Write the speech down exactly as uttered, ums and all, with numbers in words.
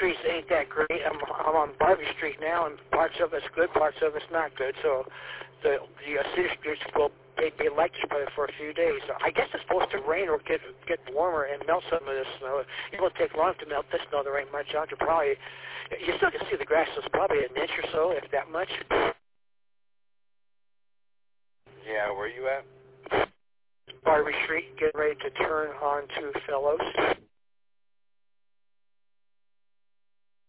streets ain't that great. I'm, I'm on Barbie Street now, and parts of it's good, parts of it's not good. So the the uh, city streets will be, be like this probably for a few days. So I guess it's supposed to rain or get get warmer and melt some of this snow. It won't take long to melt this snow. There ain't much out. You probably you still can see the grass is probably an inch or so, if that much. Yeah, where are you at? Barbie Street, getting ready to turn on to Fellows.